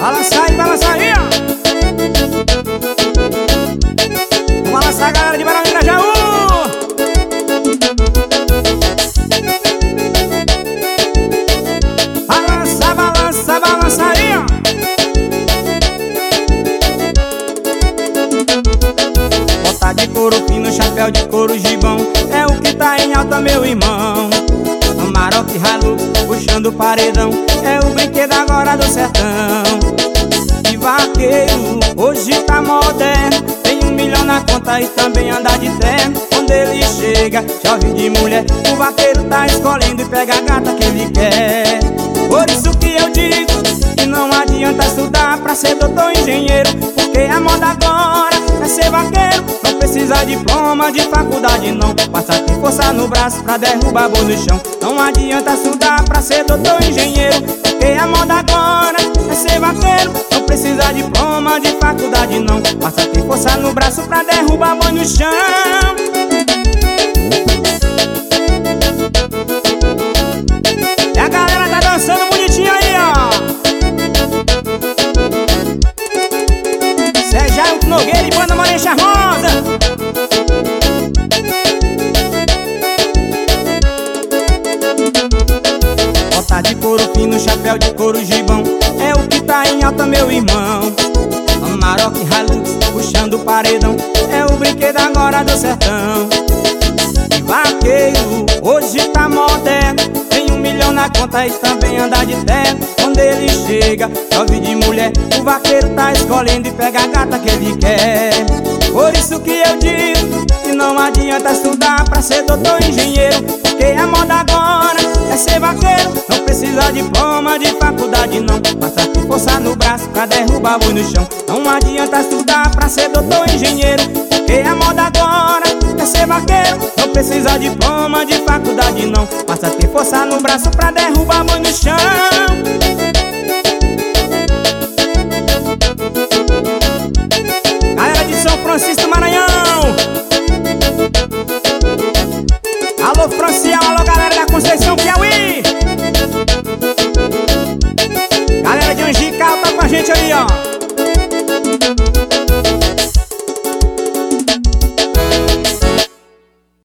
Balança aí, ó. Vamos balançar a galera de Barão de Grajaú. Balança aí, ó. Bota de couro fino, chapéu de couro gibão, é o que tá em alta, meu irmão. Amarok Hilux, puxando o paredão, é o brinquedo agora do sertão. De vaqueiro, hoje tá moderno, tem 1 milhão na conta e também anda de terno. Quando ele chega, chove de mulher, o vaqueiro tá escolhendo e pega a gata que ele quer. Por isso que eu digo que não adianta estudar pra ser doutor engenheiro, porque a moda agora é ser vaqueiro. Não precisa diploma de faculdade não, basta ter força no braço pra derrubar boi no chão. Não adianta estudar pra ser doutor engenheiro, porque a moda agora é ser vaqueiro. Não precisa diploma de faculdade não, basta ter força no braço pra derrubar boi no chão. E a galera tá dançando bonitinho aí, ó. Sérgio Nogueira e Banda Moreira Charmosa. Bota de couro fino, chapéu de couro gibão, é o que tá em alta, meu irmão. Amarok Hilux, puxando o paredão, é o brinquedo agora do sertão. E vaqueiro, hoje tá moderno, tem 1 milhão na conta e também anda de terno. Quando ele chega, chove de mulher, o vaqueiro tá escolhendo e pega a gata que ele quer. Por isso que eu digo que não adianta estudar pra ser doutor engenheiro, porque a moda agora é ser vaqueiro. Não precisa diploma de faculdade não, basta ter força no braço pra derrubar boi no chão. Não adianta estudar pra ser doutor engenheiro, porque a moda agora é ser vaqueiro. Não precisa diploma de faculdade não, basta ter força no braço pra derrubar boi no chão.